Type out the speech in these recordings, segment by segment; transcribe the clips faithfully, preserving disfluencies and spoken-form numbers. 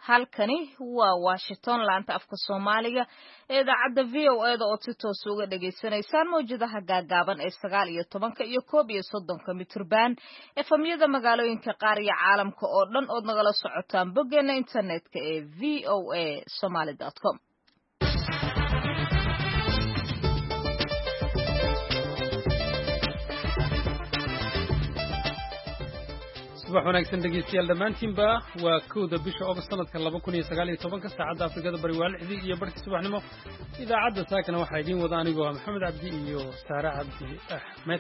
halkani waa Washington laanta afka Soomaaliga ee idaacadda V O A da oo si toos uga dhageysanaysaan mowjadaha gaagaaban ee sagaal iyo tobanka iyo koob iyo soddonka mitirban efamyada magaalooyinka qaar iyo caalamka oo dhan oo nagala socotaan boggeena internetka ee v o a somali dot com. subax wanaagsan dhegeystayaal dhammaantiinba waa kowda bisha August sanadka laba kun iyo sagaal iyo tobanka saacadda Afrikada Bari waa lixdii iyo barkii subaxnimo idaacadda saakana waxaa idiin wada anigoo Maxamed Cabdi iyo Saara Cabdi Axmed.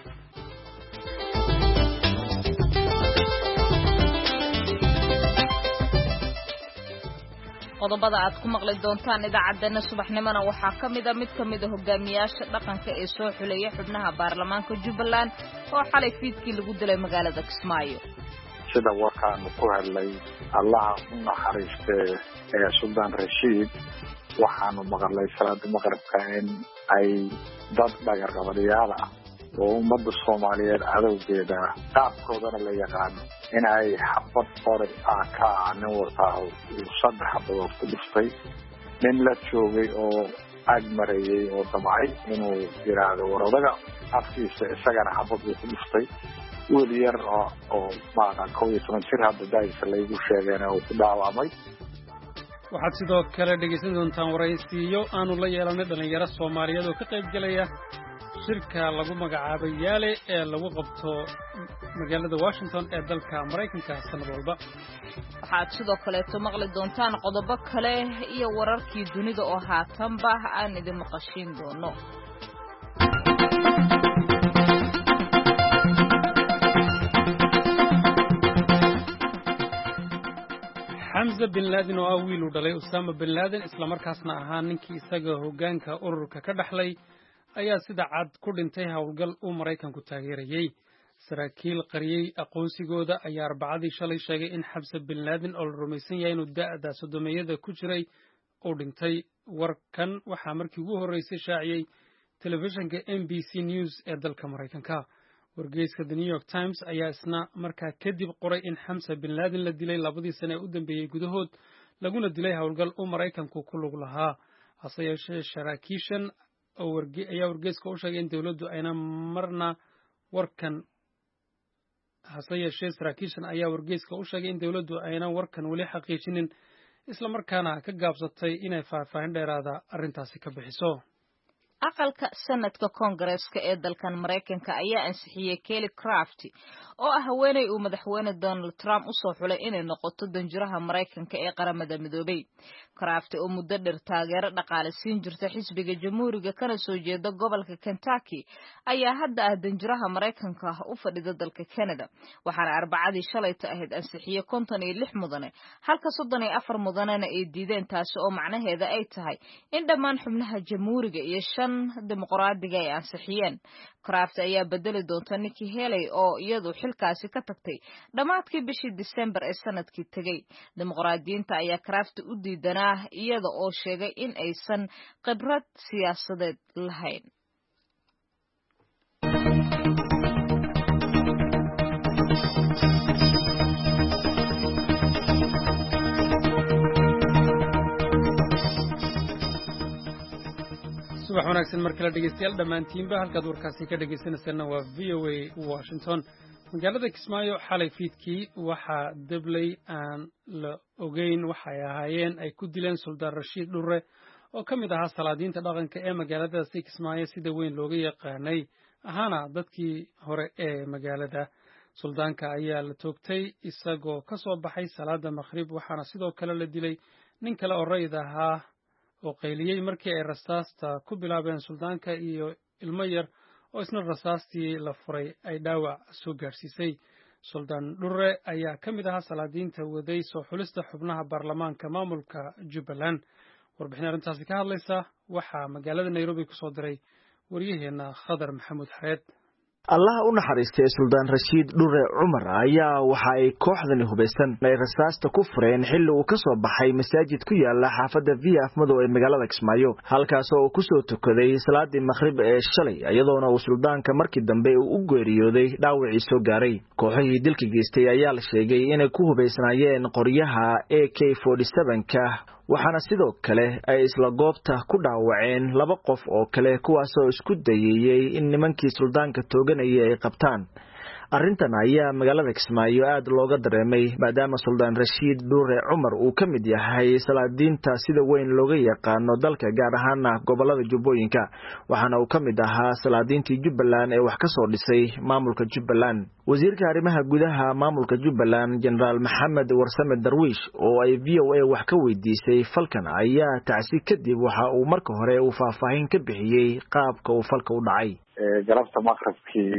qodobada aad ku maqli doontaan idaacaddana subaxnimona waxaa ka mid a mid ka mid a hogaamiyaasha dhaqanka ee soo xuleeya xubnaha baarlamaanka Jubbaland oo xalay fiidkii lagu dilay magaalada Kismaayo. sida warkaanu ku hadlay allaha u naxariistee ee Suldaan Rashiid waxaanu maqlay salaada maqribka in ay dad dhagarqabadayaal ah oo ummadda Soomaaliyeed cadowgeeda qaabkoodana la yaqaano in ay xabad hore ah ka nin wataa uu saddex xabadood ku dhuftay nin la joogay oo ag marayay oo damcay inuu yiraahdo waradaga afkiisa isagana xabad uu ku dhuftay wiil yar oo maaqan kow iyo toban jir hadda daayisa laygu sheegeen oo ku dhaawamay. waxaad sidoo kale dhegeysan doontaan waraysiyo aanu la yeelanay dhalinyaro Soomaaliyeed oo ka qayb galaya shirka lagu magacaabay yaale ee lagu qabto magaalada Washington ee dalka Mareykanka sanad walba. waxaad sidoo kale maqli doontaan qodobo kale iyo wararkii dunida oo haatanba aan idin maqashiin doono. Hamza bin Laden oo wiil u dhalay Osama bin Laden isla markaasna ahaa ninkii isaga hoggaanka ururka ka dhaxlay ayaa sida cad ku dhintay howlgal uu Mareykanku taageerayay. saraakiil qariyay aqoonsigooda ayaa arbacadii shalay sheegay in Hamza bin Laden oo la rumaysan yahay inuu da'da sodomeeyada ku jiray uu dhintay. warkan waxaa markii ugu horeysay shaaciyay telefishinka M B C News ee dalka Mareykanka. wargeyska The New York Times ayaa isna markaa kadib qoray in Hamza bin Laden la dilay labadii sano ee u dambeeyay gudahood laguna dilay howlgal uu Mareykanku ku lug lahaa. hase yeeshee saraakiishan ayaa wargeyska u sheegay in dawladdu ayna marna warkan hase yeeshee saraakiishan ayaa wargeyska u sheegay in dawladdu ayna warkan weli xaqiijinin isla markaana ka gaabsatay inay faahfaahin dheeraada arrintaasi ka bixiso. aqalka sanadka Congress-ka ee dalkan Mareykanka ayaa ansixiyay Kelly Craft oo ah haweeney uu madaxweyne Donald Trump u soo xulay inay noqoto danjiraha Mareykanka ee qaramada midoobay. Craft oo muddo dheer taageero dhaqaale siin jirtay xisbiga Jamhuuriga kana soo jeeda gobolka Kentucky ayaa hadda ah danjiraha Mareykanka u fadhida dalka Canada. waxaana arbacadii shalayta ahayd ansixiyay konton iyo lix mudane halka soddon iyo afar mudanena ay diideen, taasi oo macnaheeda ay tahay in dhammaan xubnaha Jamhuuriga iyo shan dimuqraadiga ay ansixiyeen. Craft ayaa bedeli doonta Nikki Haley oo iyadu xilkaasi ka tagtay dhamaadkii bishii December ee sanadkii tagay. dimuqraadiyiinta ayaa Craft u diidanaa iyada oo sheegay in aysan khibrad siyaasadeed lahayn. subax wanaagsan mar kale dhegeystayaal dhammaantiinba halkaad warkaasi ka dhegeysanaysaana waa V O A Washington. magaalada Kismaayo xalay fiidkii waxaa dablay aan la ogeyn waxay ahaayeen ay ku dileen Suldaan Rashiid Dhurre oo ka mid ahaa salaadiinta dhaqanka ee magaaladaasi Kismaayo sida weyn looga yaqaanay ahaana dadkii hore ee magaalada. suldaanka ayaa la toogtay isagoo ka soo baxay salaada maqrib, waxaana sidoo kale la dilay nin kale oo rayid ahaa oo qayliyey markii ay rasaasta ku bilaabeen suldaanka iyo ilmo yar oo isna rasaastii la furay ay dhaawac soo gaarsiisay. Suldaan Dhurre ayaa ka mid ahaa salaadiinta waday soo xulista xubnaha baarlamaanka maamulka Jubbaland. warbixin arrintaasi ka hadlaysa waxaa magaalada Nairobi ku soo diray waryaheena Khadar Maxamuud Xareed. Allah u naxariistay Suldaan Rashiid Dhure Cumar ayaa waxa ay kooxdani hubeysan ay rasaasta ku fureen xilli uu ka soo baxay masaajid ku yaala xaafadda Via Afmadow ee magaalada Kismaayo halkaas oo uu ku soo tukaday salaadii maghrib ee shalay iyadoona uu suldaanka markii dambe uu u geeriyooday dhaawacii soo gaaray kooxihii dilka geystay ayaa la sheegay inay ku hubeysnaayeen qoryaha A K forty-seven ka waxaana sidoo kale ay isla goobta ku dhaawaceen laba qof oo kale kuwaas oo isku dayayay in nimankii suldaanka tooganayay ay qabtaan arrintan ayaa magaalada Kismaayo aad looga dareemay maadaama Suldaan Rashiid Dhure Cumar uu ka mid yahay salaadiinta sida weyn looga yaqaano dalka gaar ahaan gobolada Jubbooyinka waxaana uu ka mid ahaa salaadiintii Jubbaland ee wax ka soo dhisay maamulka Jubbaland wasiirka arrimaha gudaha maamulka Jubbaland General Maxamed Warsame Darwiish oo ay V O A wax ka weydiisay falkan ayaa tacsi kadib waxa uu marka hore uu faahfaahin ka bixiyay qaabka uu falka u dhacay ee garabta maqribkii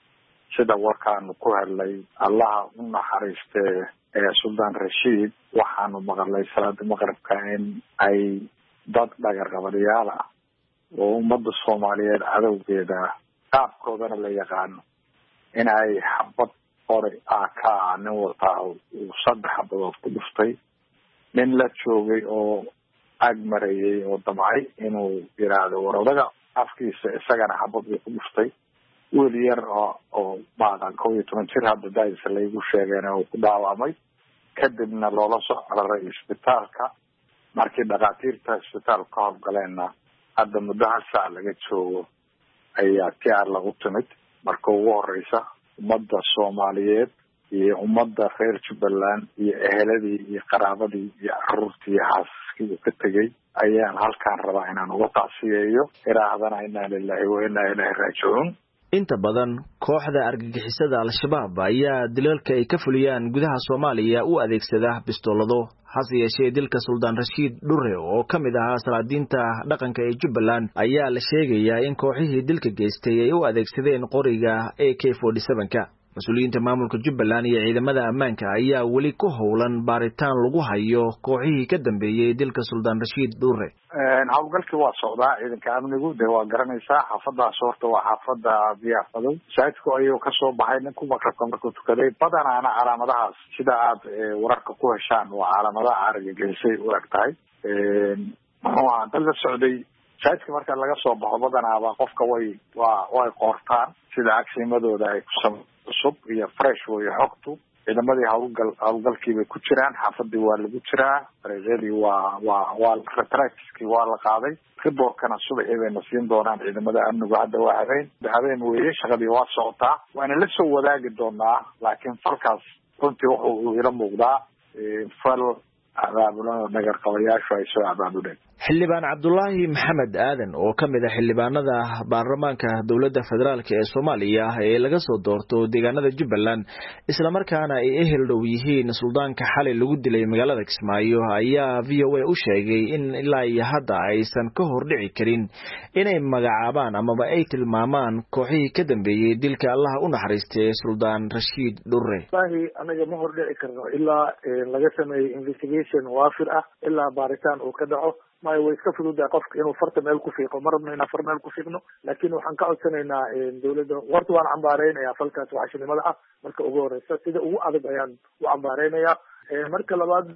sida warkaanu ku hadlay Allah u naxariistay ee Suldaan Rashiid waxaanu maqlay salaada maqribka in ay dad dhagar qabadiyaal ah oo ummadda Soomaaliyeed cadowgeeda qaabkoodana la yaqaano in ay xabad hore aka nin wata uu saddex xabadood ku dhuftay nin la joogay oo ag marayay oo damcay inuu yiraahdo waradaga afkiisa isagana xabad ku dhuftay wiil yar oo baadan kow iyo toban jir hadda daayisa laygu sheegeen oo ku dhaawamay kadibna loola soo cararay isbitaalka markii dhaqaatiirta isbitaalka ka howlgaleenna hadda muddo hal saac laga joogo ayaa tiyaar lagu timid marka ugu horeysa ummadda Soomaaliyeed iyo ummadda reer Jubbaland iyo eheladii iyo qaraabadii iyo carruurtii iyo xaaskii ka tegay ayaan halkaan rabaa inaan uga tacsiyeeyo iraahdana inna lillahi wa inna ilayhi raaji'uun inta badan kooxda argagixisada Al-Shabaab ayaa dilalka ay ka fuliyaan gudaha Soomaaliya u adeegsada bistoolado hase yeeshee dilka Suldaan Rashiid Dhure oo ka mid ahaa salaadiinta dhaqanka ee Jubbaland ayaa la sheegayaa in kooxihii dilka geystay ay u adeegsadeen qoriga A K forty-seven ka mas'uuliyiinta maamulka Jubbaland iyo ciidamada ammaanka ayaa wali ku howlan baaritaan lagu hayo kooxihii ka dambeeyay dilka Suldaan Rashiid Dhure een hawlgalkii waa socdaa ciidanka amnigu de waa garanaysaa xaafadaas horta waa xaafada Via Afmadow saadku ayuu ka soo baxay nin ku maqrabka markuu tukaday badanaana calaamadahaas sida aad wararka ku heshaan waa calaamadaha argagixisay u egtahay een waa dal la socday saadka marka laga soo baxo badanaaba qofka way waa way qoortaan sida agsiimadooda ay ku sameeyaan cusub iyo fresh way xogtu ciidamadii hawlgal hawlgalkii bay ku jiraan xaafadii waa lagu jiraa reeradi waa waa waa retractski waa la qaaday riboorkana subaxii bay nasiin doonaan ciidamada amnigu hadda waa habeen habeen weeye shaqadii waa socotaa waana la soo wadaagi doonaa laakiin falkaas runtii wuxuu ila muuqdaa fal abaabulan nagar qabayaashu ay soo abaabuleen xildhibaan Cabdullaahi Maxamed Aadan oo ka mid ah xildhibaanada baarlamaanka dawladda federaalka ee Soomaaliya ee laga soo doorto deegaanada Jubbaland isla markaana ay ehel dhow yihiin suldaanka xalay lagu dilay magaalada Kismaayo ayaa V O A u sheegay in ilaa iyo hadda aysan ka hor dhici karin inay magacaabaan amaba ay tilmaamaan kooxihii ka dambeeyay dilka Allah u naxariistay Suldaan Rashiid Dhure wallahi anaga ma hor dhici karno ilaa laga sameeyo investigation waafir ah ilaa baaritaan uu ka dhaco ما يويسك في ذا قفك إنه فرط مال كفيق ومرة من فرط مال كفيقنا لكن وحنقعد سنة دولة ورطوا عن عمبارين يا فلكات وعشان ملعة مركب أجور سيدا هو عدد أيام وعمبارين يا مركب لبعض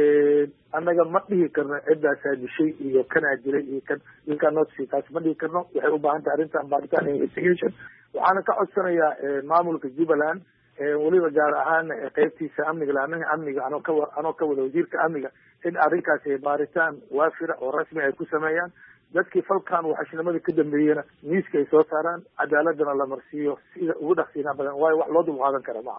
أنا جمعت به كنا إبدا ساد شيء يكن عجلي يكن يمكن نوت في تاس بدي كنا يحبوا عن تعرين عمبارتان investigation وأنا قعد سنة يا معمول كجبلان waliba gaar ahaan qaybtiisa amniga laanaha amniga anoo ka anoo ka wada wasiirka amniga in arrinkaas ay baaritaan waafir oo rasmi ay ku sameeyaan dadkii falkan waxashnimada ka dambeeyana miiska ay soo saaraan cadaaladana la marsiiyo sida ugu dhaqsiina badan waayo wax loo dul qaadan kara ma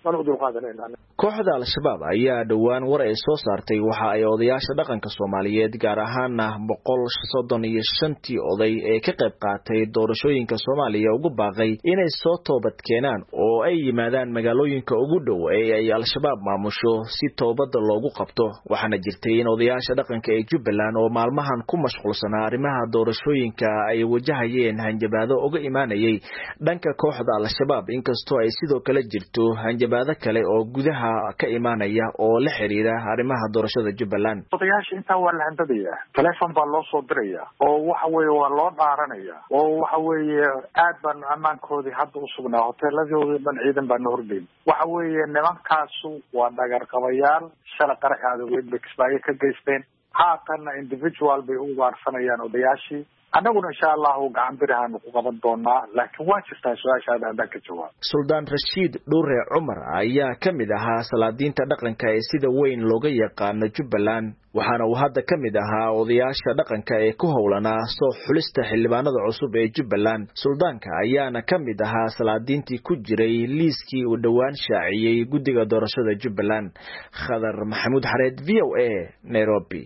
aha kooxda Al-Shabaab ayaa dhawaan war ay soo saartay waxa ay odayaasha dhaqanka Soomaaliyeed gaar ahaan boqol soddon iyo shan oday ee ka qayb qaatay doorashooyinka Soomaaliya ugu baaqay inay soo toobad keenaan oo ay yimaadaan magaalooyinka ugu dhow ee ay Al-Shabaab maamusho si toobada loogu qabto waxaana jirtay in odayaasha dhaqanka ee Jubbaland oo maalmahan ku mashquulsanaa arrimaha doorashooyinka ay wajahayeen hanjabaado uga imaanayay dhanka kooxda Al-Shabaab inkastoo ay sidoo kale jirto hanjabaado hanjabaado kale oo gudaha ka imaanaya oo la xiriira arrimaha doorashada Jubbaland. odayaasha intaa waa la handadaya, telefoon baa loo soo diraya oo waxa weeye waa loo dhaaranaya oo waxa weeye aad baan ammaankoodii hadda u sugnaa, hoteeladoodii dhan ciidan baa na hordeyn. waxa weeye nimankaasu waa dhagarqabayaal, shala qarax aadaweyd bay kismaayo ka geysteen, haatanna individual bay u ugaarsanayaan odayaashii. annaguna insha allahu gacan birahaanu ku qaban doonaa, laakiin waa jirtaa su-aashaada haddaan ka jawaab. Suldaan Rashiid Dhure Cumar ayaa ka mid ahaa salaadiinta dhaqanka ee sida weyn looga yaqaano Jubbaland, waxaana uu hadda ka mid ahaa odayaasha dhaqanka ee ku howlanaa soo xulista xildhibaanada cusub ee Jubbaland. Suldaanka ayaana ka mid ahaa salaadiintii ku jiray liiskii uu dhowaan shaaciyey guddiga doorashada Jubbaland. Khadar Maxamuud Xareed, V O A, Nairobi.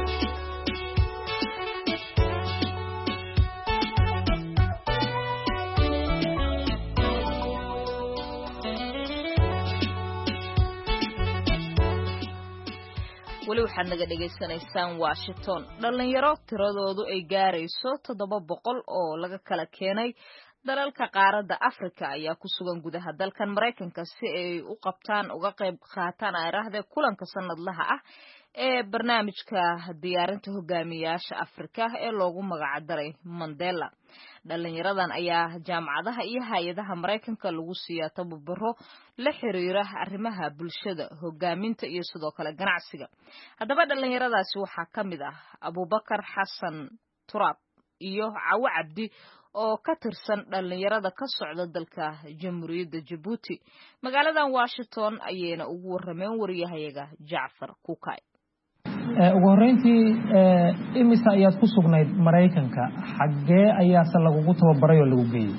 weli waxaad naga dhegaysanaysaan Washington. dhalinyaro tiradoodu ay gaarayso toddoba boqol oo laga kala keenay dalalka qaaradda Afrika ayaa ku sugan gudaha dalkan Mareykanka si ay u qabtaan uga qayb qaataan aaraahda kulanka sanadlaha ah ee barnaamijka diyaarinta hogaamiyaasha Afrika ee loogu magac daray Mandela. dhalinyaradan ayaa jaamacadaha iyo hay'adaha Mareykanka lagu siiyaa tababaro la xiriira arrimaha bulshada, hogaaminta iyo sidoo kale ganacsiga. haddaba dhalinyaradaasi waxaa ka mid ah Abubakar Xasan Turab iyo Cawo Cabdi oo ka tirsan dhalinyarada ka socda dalka Jamhuuriyadda Djibouti. magaaladan Washington ayayna ugu warameen wariyahayaga Jacfar Kukay. ugu horeyntii imisa ayaad ku sugnayd Mareykanka, xagee ayaase lagugu tababaray oo lagu geeyey?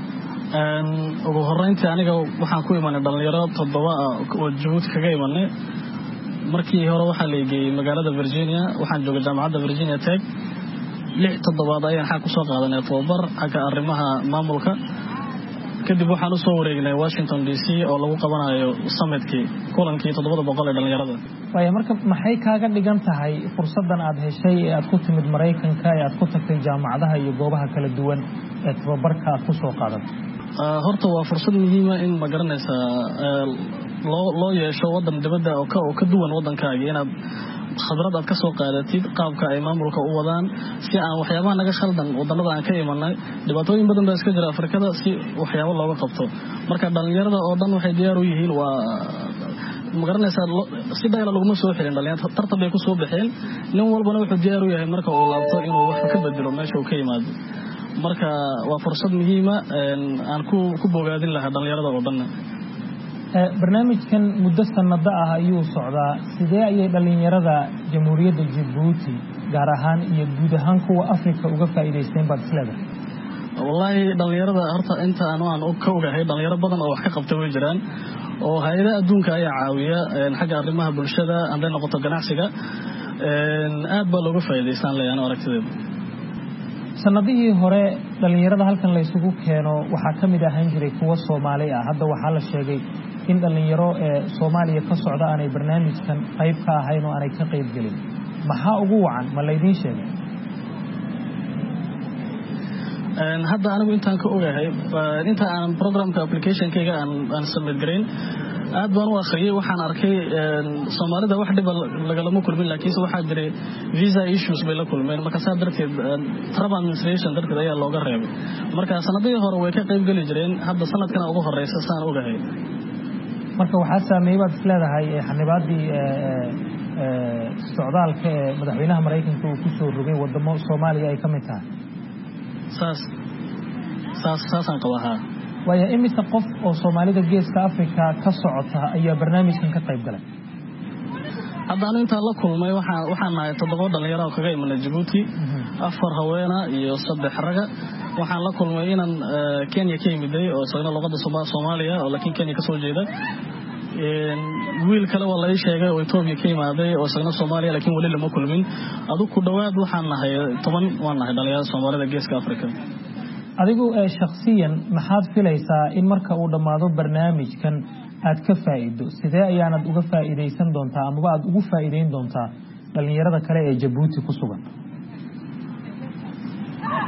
ugu horeyntii aniga waxaan ku imanay dhalinyaro toddoba oo Djibouti kaga imanay. markii hore waxaa la geeyey magaalada Virginia, waxaan joogay jaamacadda Virginia Tech. lix toddobaad ayaan xaq ku soo qaadanay tababar xagga arrimaha maamulka. kadib waxaan u soo wareegnay Washington D C oo lagu qabanayo summitkii kulankii toddoba boqol ee dhalinyarada. waayo marka maxay kaaga dhigan tahay fursadan aad heshay ee aad ku timid Mareykanka ee aad ku tagtay jaamacadaha iyo goobaha kala duwan ee tababarka aad ku soo qaadatay? horta waa fursad muhiim ah in ma garanaysa loo loo yeesho wadan dibadda oo ka oo ka duwan wadankaaga, inaad khibrad aad ka soo qaadatid qaabka ay maamulka u wadaan, si aan waxyaabaha naga khaldan wadanada aan ka imanay. dhibaatooyin badan baa iska jira Afrikada, si waxyaabo looga qabto. marka dhalinyarada oo dhan waxay diyaar u yihiin, waa ma garanaysa si dhayla laguma soo xirin dhalinyarada, tartan bay ku soo baxeen. nin walbana wuxuu diyaar u yahay marka uu laabto inuu wax ka bedelo meesha uu ka yimaado. marka waa fursad muhiim ah aan ku ku bogaadin lahaa dhalinyarada oo dhan. barnaamijkan muddo sanado ah ayuu socdaa. sidee ayay dhalinyarada Jamhuuriyadda Djibouti gaar ahaan iyo guud ahaan kuwa Afrika uga faa'iideysteen baad isleedahay? wallahi dhalinyarada horta inta aan aan ka ogahay dhalinyaro badan oo wax ka qabtay way jiraan, oo hay'adaha adduunka ayaa caawiya xagga arrimaha bulshada, aan noqoto ganacsiga. aad baa looga faa'iideysan leeyahay aragtidayda. sanadihii hore dhalinyarada halkan la isugu keeno waxaa ka mid ahaan jiray kuwa Soomaali ah. hadda waxaa la sheegay in dhalinyaro ee Soomaaliya ka socda aanay barnaamijkan qayb ka ahayn oo aanay ka qayb gelin. maxaa ugu wacan ma la idiin sheegay? hadda anigu intaan ka ogahay inta aan programka application-kayga aan aan submit gareyn, aad baan u akhriyay, waxaan arkay Soomaalida wax dhib lagalama kulmin, laakiin waxaa jiray visa issues bay la kulmeen. marka saa darteed Trump administration darteed ayaa looga reebay. marka sanadihii hore way ka qayb geli jireen, hadda sanadkan ugu horeysa saan ogahay. marka waxaa saameeyay baad isleedahay xanibaadii socdaalka ee madaxweynaha Mareykanka uu ku soo rogay wadamo Soomaaliya ay ka mid tahay? saas saas saasaan qabaha. waayo imisa qof oo Soomaalida geeska Afrika ka socota ayaa barnaamijkan ka qayb galay? hadda anu inta la kulmay waxaan waxaan nahay toddoba dhalinyaro oo kaga imanay Djibouti, afar haweena iyo saddex raga. waxaan la kulmay inaan Kenya ka yimiday oo isagana luqadda Soomaaliya oo laakiin Kenya ka soo jeeda. wiil kale waa la ii sheegay oo Ethiopia ka yimaaday oo isagana Soomaaliya laakiin wali lama kulmin. adigu ku dhawaad waxaan nahay toban waan nahay dhalinyarada Soomaalida geeska Afrika. adigu ee shakhsiyan maxaad filaysaa in marka uu dhamaado barnaamijkan aad ka faa'iido? sidee ayaanad uga faa'iideysan doontaa ama aad ugu faa'iideyn doontaa dhalinyarada kale ee Djibouti ku sugan?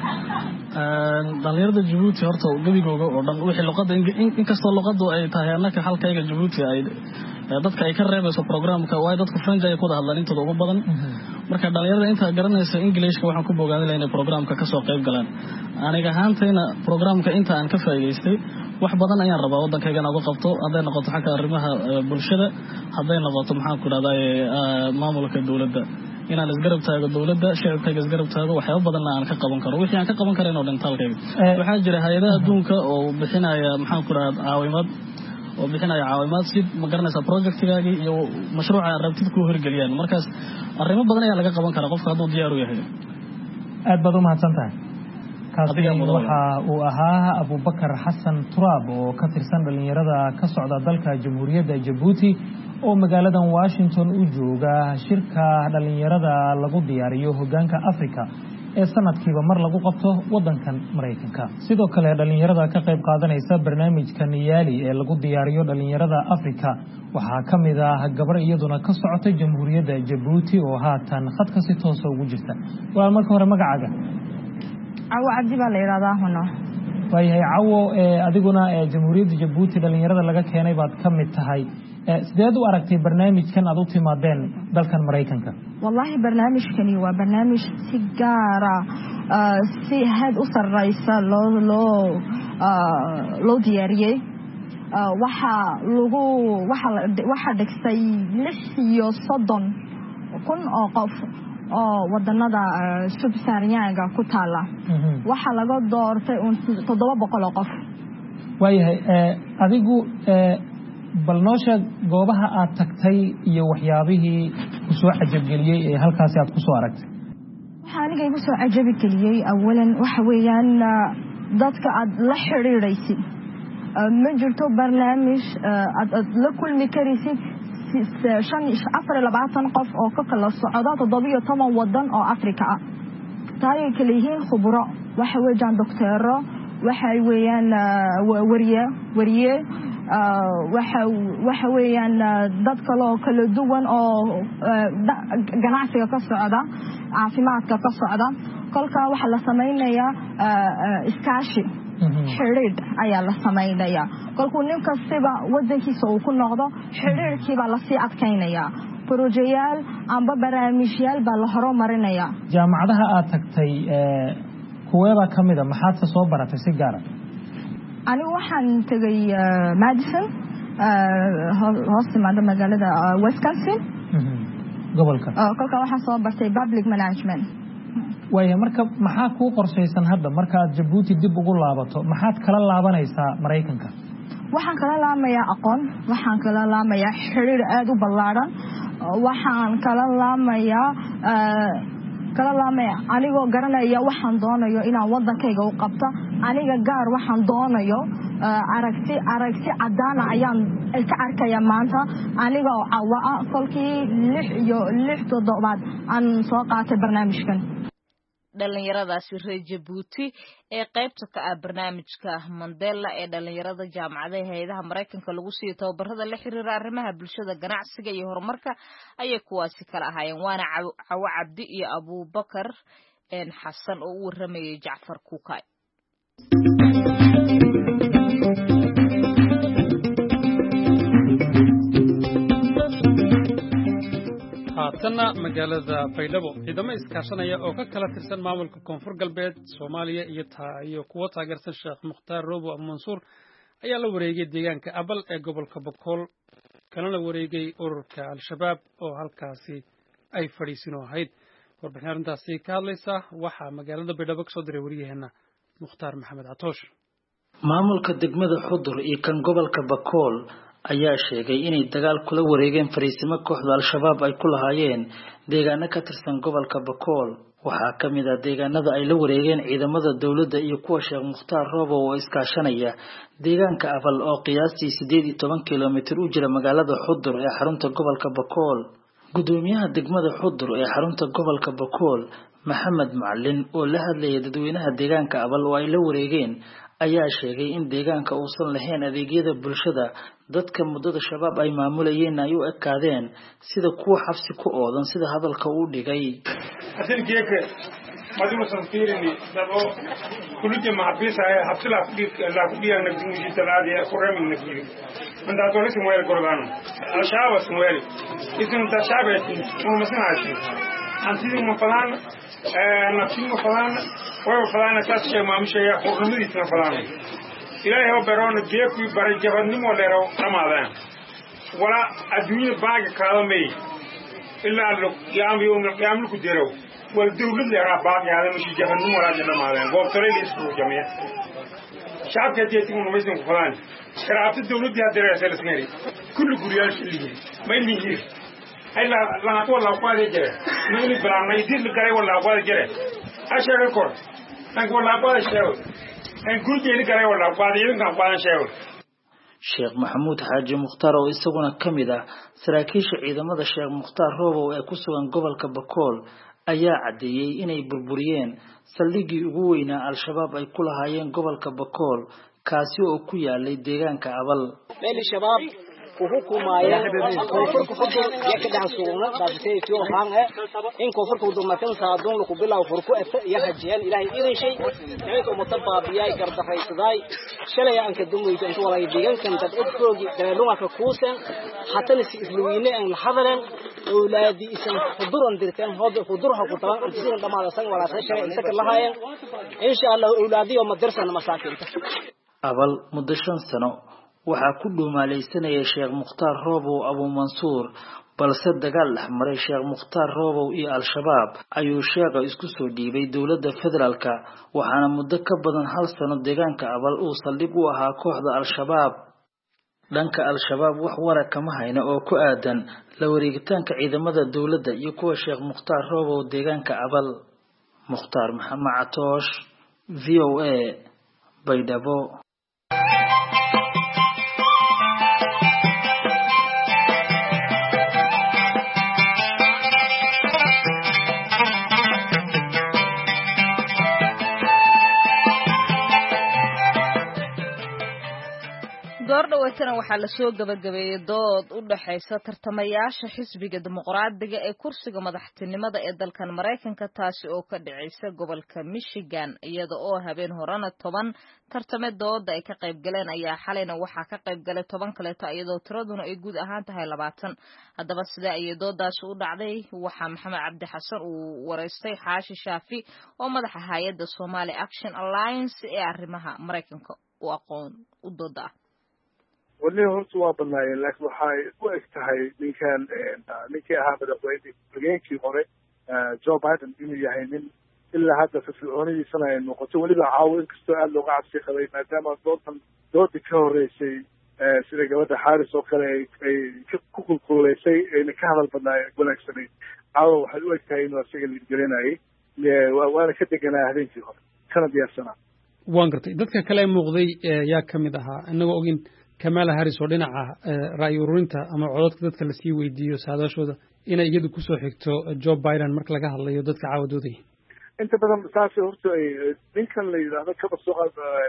dhalinyarada Djibouti horta gabigooga oo dhan wixii luqadda inkastoo luqaddu ay tahay annaka halkayga Djibouti ay dadka ay ka reebayso programka waa dadka French ay ku hadlaan intooda ugu badan marka dhalinyarada inta garanaysa Englishka waxaan ku bogaadin inay programka ka soo qayb galaan aniga ahaantayna programka inta aan ka faa'iideystay wax badan ayaan rabaa wadankayga inaan uga qabto haday noqoto xagga arrimaha bulshada haday noqoto maxaan ku raadayay maamulka dawladda inaan isgarab taago dawladda shacabkayga isgarab taago waxyaabo badan aan ka qaban karo wixii aan ka qaban karin oo dhintaalkayga waxaa jira hay'adaha adduunka oo bixinaya maxaan ku raad caawimaad oo bixinaya caawimaad si ma garanaysa projectigaagi iyo mashruuca rabtid ku hirgeliyaan markaas arrimo badan ayaa laga qaban karaa qofka hadduu diyaar u yahay aad baad u mahadsantahay kaasi waxa uu ahaa Abubakar Xasan Turaab oo ka tirsan dhalinyarada ka socda dalka Jamhuuriyadda Djibouti oo magaaladan Washington u jooga shirka dhalinyarada lagu diyaariyo hoggaanka Afrika ee sanadkiiba mar lagu qabto wadankan Mareykanka sidoo kale dhalinyarada ka qayb qaadanaysa barnaamijka Niyali ee lagu diyaariyo dhalinyarada Afrika waxa kamid ah gabar iyaduna ka socota Jamhuuriyadda Djibouti oo haatan khadka si toos ah ugu jirta waa marka hore magacaaga Awo Abdi baa la yiraahdaa hano waayahay Awo adiguna Jamhuuriyadda Djibouti dhalinyarada laga keenay baad kamid tahay sideed u aragtay barnaamijkan aad u timaadeen dalkan Mareykanka wallahi barnaamijkani waa barnaamij si gaar ah si had u sarreysa loo loo loo diyaariyay waxa lagu waxa waxa dhigtay lix iyo soddon kun oo qof oo wadanada subsaariyaanka ku taala waxa laga doortay toddoba boqol oo qof waayahay adigu bal noo sheeg goobaha aad tagtay iyo waxyaabihii ku soo cajab geliyay ee halkaas aad ku soo aragtay waxa aniga igu soo cajab geliyay awalan waxa weeyaan dadka aad la xiriiraysid ma jirto barnaamij aad la kulmi karaysid shan afar iyo labaatan qof oo ka kala socda toddoba iyo toban wadan oo Afrika ah taay kala yihiin khubaro waxa weeyaan doctoro waxa weeyaan wariye wariye waxa waxa weeyaan dad kale oo kala duwan oo ganacsiga ka socda caafimaadka ka socda kolka waxa la sameeynaya iskaashi xiriir ayaa la sameeynaya kolkuu nin kastaba wadankiisa uu ku noqdo xiriirkiiba la sii adkeynaya projectyaal amba barnaamijyaal baa la horumarinaya jaamacadaha aad tagtay kuweeba kamid ah maxaad soo baratay si gaar ah anigu waxaan tagay Madison hoostimaada magaalada Wisconsin gobolka kolka waxaan soo bartay public management waayo marka maxaa ku qorshaysan hadda marka aad Djibouti dib ugu laabato maxaad kala laabanaysaa Mareykanka waxaan kala laamayaa aqoon waxaan kala laamayaa xiriir aad u ballaaran waxaan kala laamayaa kala laamaya anigoo garanaya waxaan doonayo inaan wadankayga u qabto aniga gaar waxaan doonayo aragti aragti cadaana ayaan ka arkaya maanta aniga oo cawaa kolkii lix iyo lix toddobaad aan soo qaatay barnaamijkan dhalinyaradaasi reer Djibouti ee qaybta ka ah barnaamijka Mandela ee dhalinyarada jaamacadaha hay'adaha Mareykanka lagu siiyo tababarada la xiriira arrimaha bulshada ganacsiga iyo horumarka ayay kuwaasi kala ahaayeen waana Awo Abdi iyo Abubakar een Xasan oo u waramayay Jacfar Kukay haatana magaalada Baydhabo ciidamo iskaashanaya oo ka kala tirsan maamulka Koonfur Galbeed Soomaaliya iyo iyo kuwa taageersan Sheekh Mukhtaar Roobo Mansuur ayaa la wareegay deegaanka Abal ee gobolka Boqol kana la wareegay ururka Al-Shabaab oo halkaasi ay fadhiisin ahayd warbixin arrintaasi ka hadlaysa waxa magaalada Baydhabo ka soo diray wariyaheena Mukhtaar Maxamed Catoosh maamulka degmada Xudur iyo kan gobolka Boqol ayaa sheegay inay dagaal kula wareegeen fariisimo kooxda Al-Shabaab ay ku lahaayeen deegaano ka tirsan gobolka Boqol waxaa kamid ah deegaanada ay la wareegeen ciidamada dawladda iyo kuwa Sheekh Mukhtaar Roobo oo iskaashanaya deegaanka Abal oo qiyaastii sideed iyo toban kiiloomitir u jira magaalada Xudur ee xarunta gobolka Boqol gudoomiyaha degmada Xudur ee xarunta gobolka Boqol Maxamed Macalin oo la hadlayay dadweynaha deegaanka Abal oo ay la wareegeen ayaa sheegay in deegaanka uusan lahayn adeegyada bulshada dadka mudada shabaab ay maamulayeen ay u ekaadeen sida kuwa xabsi ku oodan sida hadalka uu dhigay asilkeeke maduna sanfirini dabo kuluje mahbisa habsila fudi la fudi ang nagdingi taladi ko remin nagiri anda to lesin wel gordano ashaba smweli isin tashabati mo masnati anti mo falan na tingo falan wa falan tashe mamshe ya khurmidi tan falan ilahi ho beron jeku bar jabanni mo lero ramadan wala aduni bag kalame illa lo yam yom yam lu kudero wal dawlad lera bag ya mishi jabanni mo la jana malen go tore listu jamia shab ke jeti mo mesin falan كرافت الدولة دي هدري أسئلة سميري كل قرية شليه ما ينهير هاي لا لا نقول لا قواد جرى ما يني بلا ما يدير لكاري ولا قواد جرى أشياء ركور نقول لا قواد شاول إن كل شيء لكاري ولا قواد يلين كان قواد شاول sheekh maxamuud xaaji mukhtaar oo isaguna kamid ah saraakiisha ciidamada sheekh mukhtaar roobow ee ku sugan gobolka bakool ayaa cadeeyay inay burburiyeen saldhigii ugu weynaa al-shabaab ay ku lahaayeen gobolka bakool kaasi oo ku yaalay deegaanka abal meel shabaab ku hukumaaya koonfurka xudur ya ka dhax suugna daasay iyo haan ah in koonfurka xudur markan saadoon ku bilaw furku afta ya hajiyaan ilaahay idin shay ayay oo mutabaabiyay gardaxaysaday shalay aan ka dumayto inta walay deegaankan dad idkoogi dalooga ka kuusan hatta si isluweyne aan la hadalan awlaadi isan xuduran dirtaan hooda xudurha ku taban inta dhamaada san wala shay inta ka lahaayeen insha Allah awlaadi oo madarsan masaakinta abal muddo shan sano waxaa ku dhuumaalaysanayay sheekh mukhtaar roobow abu mansuur balse dagaal dhex maray sheekh mukhtaar roobow iyo al-shabaab ayuu sheekha isku soo dhiibay dowladda federaalka waxaana muddo ka badan hal sano deegaanka abal uu saldhig u ahaa kooxda al-shabaab dhanka al-shabaab wax wara kama hayna oo ku aadan la wareegitaanka ciidamada dowladda iyo kuwa sheekh mukhtaar roobow deegaanka abal mukhtaar maxamed catoosh v o a baydhabo goordhaweetana waxaa la soo gabagabeeyay dood u dhaxaysa tartamayaasha xisbiga dimuqraadiga ee kursiga madaxtinimada ee dalkan Mareykanka taasi oo ka dhacaysa gobolka Michigan iyada oo habeen horena toban tartame dooda ay ka qayb galeen ayaa xalayna waxaa ka qayb galay toban kaleeto iyadoo tiraduna ay guud ahaan tahay labaatan haddaba sida ay doodaasi u dhacday waxaa Maxamed Cabdi Xasan uu wareystay Xaashi Shaafi oo madaxa hay'adda Somali Action Alliance ee arrimaha Mareykanka u aqoon u dooda وليه هرت واضنا لكن وحاي وقتها من كان نكى هذا الوقت بجين كي قري جو بايدن إنه يهيمن إلا هذا في الأوني سنة إنه قلت ولي بعاون كسؤال لغة عسكرية خلي ما دام دوتن دوت كوري شيء سير جواد حارس وكله كوكل كله شيء إن كهذا البناء يقولك سنة أو حلوة كائن وسيل اللي جرينا أي وأنا كنت جنا هذين فيهم كان دي السنة وانقرتي ذاتك كلام مغذي يا كمدها إنه أجين كمال هاريس ودينا رأي ورنتا أما عودك ذاتك لسي ويديو سهذا شو ذا إنا يجدو كسو حكتو جو بايدن مرك لقاها الله يودتك عاودو دي أنت بدل ساسي هرتو أي من كان لي هذا كبر صغر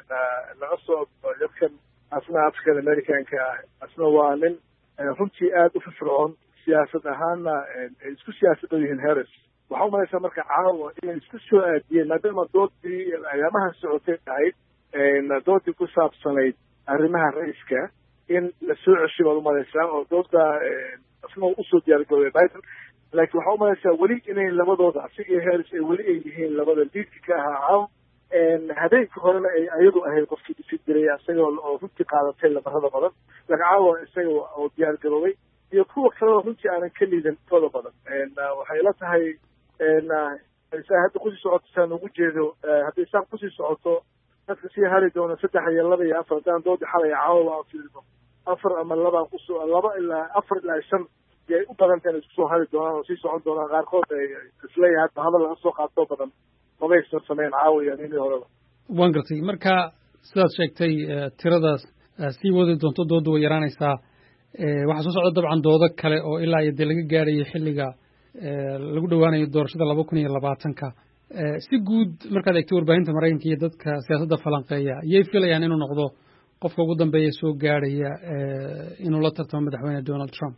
لغصو يمكن أثناء أفريقيا الأمريكان كأثناء وانين رمتي آد في فرعون سياسة أهانا إسكو سياسة ديهن هاريس وحاوما ليس مركا عاوة إن إسكو سو آدية ما دام دوت دي أيامها السعودية عيد إن دوت دي كساب سنيد arrimaha raiska in la soo ceshiyo wada malaysaa oo doodda asna u soo diyaar garoway Biden laakiin waxa uu malaysaa wali inay labadooda asiga Harris ay wali ay yihiin labada liidka ka ahaa een habeenka horena ay ayadu ahayd qofkii difid diray asaga oo runtii qaadatay labarada badan laga caawo isaga oo diyaar garoway iyo kuwa kale oo runtii aanan ka liidan tooda badan een waxay la tahay een ay hadda ku sii socotaan ugu jeedo haddii saan ku sii socoto dadka si hali doona saddex iyo laba iyo afar daan dood xalay caawa oo fiirno afar ama laba ku soo laba ilaa afar ilaa shan ay u badan tahay isku soo hali doonaan oo sii socon doonaan qaar kood ay isleeyahay hadal laga soo qaato badan ma aysan sameyn caawa iyo inii horeba waan gartay marka sidaad sheegtay tiradaas sii wadi doonto doodu way yaraanaysaa waxaa soo socda dabcan doodo kale oo ilaa iyo dee laga gaarayo xilliga lagu dhowaanayo doorashada laba kun iyo labaatanka si guud markaad eegto warbaahinta Mareykanka iyo dadka siyaasadda falanqeeya ayay filayaan inuu noqdo qofka ugu dambeeya soo gaaraya inuu la tartamo madaxweyne Donald Trump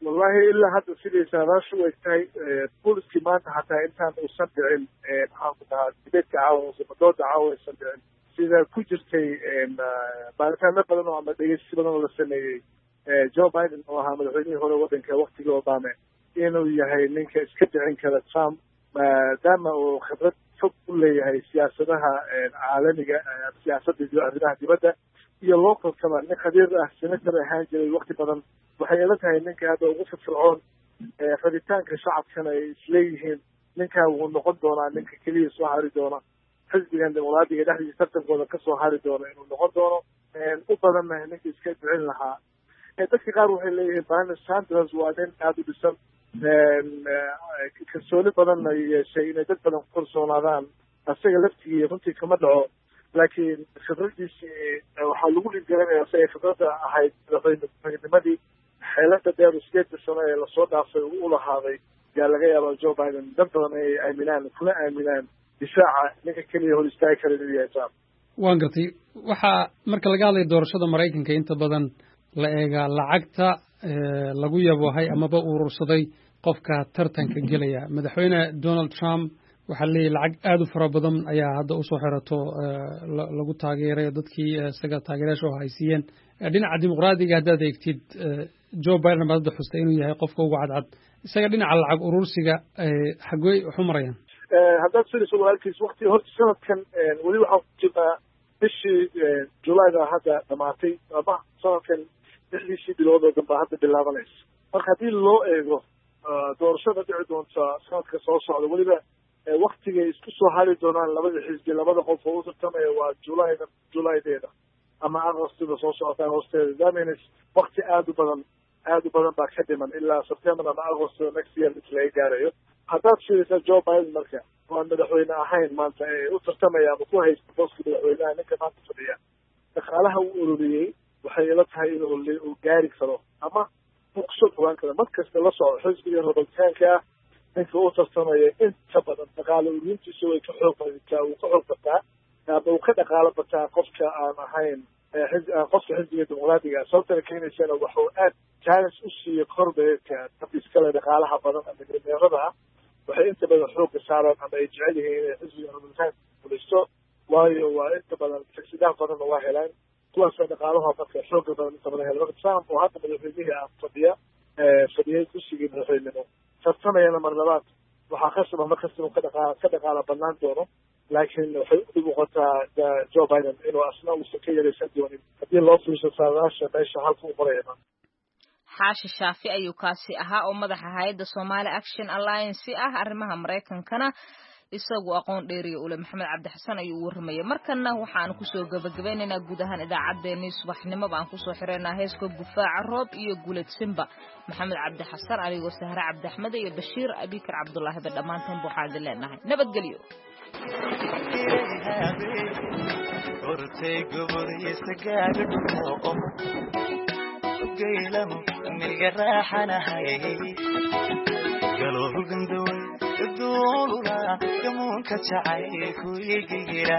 wallahi ilaa hadda sidii saadaashu way tahay booliskii maanta xataa intaan uusan dhicin maxaan ku dhahaa dibeedka caawa dooda caawa aysan dhicin sida ku jirtay baaritaano badan oo ama dhegeysi badan oo la sameeyey Joe Biden oo ahaa madaxweynihii hore waddanka waqtigii Obama inuu yahay ninka iska dhicin kara Trump maadaama uu khibrad fog u leeyahay siyaasadaha caalamiga siyaasadda iyo arrimaha dibadda iyo local kaba nin khabiir ah senator ahaan jiray waqti badan waxay ila tahay ninka hadda ugu firfircoon rabitaanka shacabkana ay isleeyihiin ninkaa wuu noqon doonaa ninka keliya soo hari doona xisbigan dimuqraadiga dhexdiisa tartankooda kasoo hari doona inuu noqon doono u badanna ninka iska dhicin lahaa dadka qaar waxay leeyihiin Bernie Sanders waa nin aada u dhisan kalsooni badanna yeeshay inay dad badan ku kalsoonaadaan asaga laftigii runtii kama dhaco laakiin khibradiisii waxaa lagu dhiirgelinayaa si ay khibradda ahayd madaxweynimadii xeelada dheer sideedda sano ee lasoo dhaafay uu u lahaaday yaa laga yaabaa Joe Biden dad badan ay aaminaan kuna aaminaan difaaca ninka keliya hor istaagi kara inuu yahay Trump. waan gartay waxaa marka laga hadlay doorashada Maraykanka inta badan la eegaa lacagta lagu yaboohay amaba urursaday qofka tartanka gelaya madaxweyne Donald Trump waxaa leeyahay lacag aad u fara badan ayaa hadda usoo xirato lagu taageeray dadkii isaga taageerayaasha oo haysiiyeen dhinaca dimuqraadiga haddaad eegtid Joe Biden baa hadda xustay inuu yahay qofka ugu cadcad isaga dhinaca lacag urursiga xagee wax u marayaan haddaad fiiriso walaalkiis waqti horta sanadkan weli waxaa ku jirnaa bishii Julayda hadda dhamaatay ama sanadkan lixdiisii bilood oo dambe hadda bilaabanaysa marka haddii loo eego doorashada dhici doonta sanadka soo socda weliba waktigay isku soo hari doonaan labada xisbi labada qof oo u tartamaya waa julayda julaydeeda ama agostida soo socota agosteeda damins wakti aada u badan aada u badan baa ka dhiman ilaa september ama agosto next year inta laga gaarayo haddaad fiirisa Joe Biden marka waan madaxweyne ahayn maanta ee u tartamaya ama ku haysta booska madaxweynaha ninka maanta fadhiya dhaqaalaha uu ururiyey waxay ila tahay inuu gaari karo ama uu kusoo dhawaan karo mar kasta la socdo xisbiga rabitaanka ah ninka u tartamaya inta badan dhaqaale ururintiisa way ka xoog badtaa uu ka xoog bataa ama uu ka dhaqaalo bataa qofka aan ahayn qofka xisbiga dimuqraadiga sababtana keenaysana waxuu aad challenge u siiyey korbeedka iskale dhaqaalaha badan ama dhalinyarada ah waxay inta badan xoogga saaraan ama ay jecel yihiin inay xisbiga rabitaanka fulisto waayo waa inta badan fagsidaha badanna waa helaan kuwaasa dhaqaalaha marka xoogga badan inta badan hela marka Trump oo hadda madaxweynihii ah fadhiya fadhiyay kursigii madaxweynenimo tartamayana mar labaad waxaa khasaba mar kasta inuu ka dhaqaala ka dhaqaala bannaan doono laakiin waxay u muuqataa Joe Biden inuu asna uusan ka yaraysan doonin haddii loo fiirsho saadaasha meesha halka u maraya xaashi shaafi ayuu kaasi ahaa oo madaxa hay'adda Somali Action Alliance ah arrimaha Mareykankana isagu aqoon dheeriyo ule Maxamed Cabdi Xasan ayuu u warramay markana waxaan ku soo gabagabeynaynaa guud ahaan idaacaddeenii subaxnimo baan ku soo xireynaa heeska gufaaca roob iyo gulad simba Maxamed Cabdi Xasan adigoo Sahra Cabdi Axmed iyo Bashiir Abikar Cabdullaahi ba dhamaanteen waxaan leenahay nabadgelyo geelamo milga raaxanahay galoo gandaway duulula gamuunka jacay ku igigira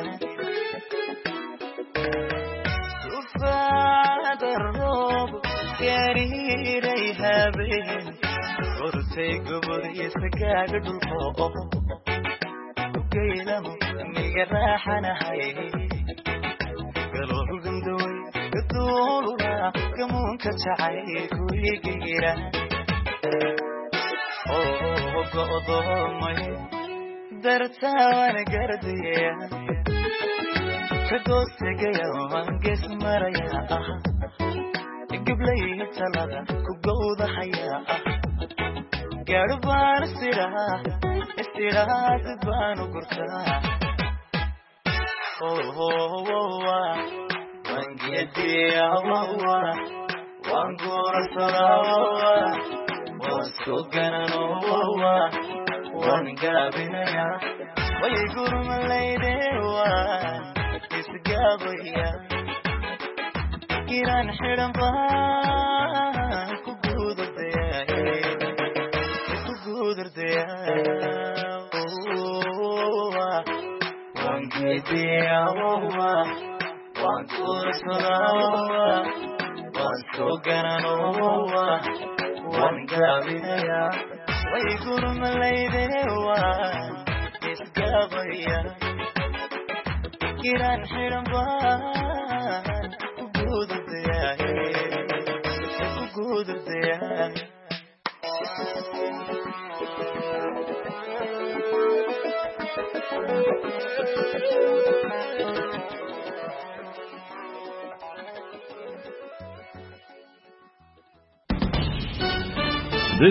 sufaada roob gariiray habeen hortay gobol isagaaga dhulko geelamo milga raaxanahay galoo gandaway duulula gamuunka jacay ku igigira oo go'doomay dartaan gardiya ka doostagaya waan gees maraya ah giblay talada ku gowdahaya ah garbaan siraha istiraad baan gurtaa oo wangiya wa wangura salawa wasogana wa wangabinaya way gurmalayde wa isgabaya kiran xiran ba ku gudurdaya ku gudurdaya wangiya wa wangura salawa wasogana wa gaabinaya way gurmalayde waan isgaabaya kiraan xiran baan ku guudurdayahay ku guudurdayahay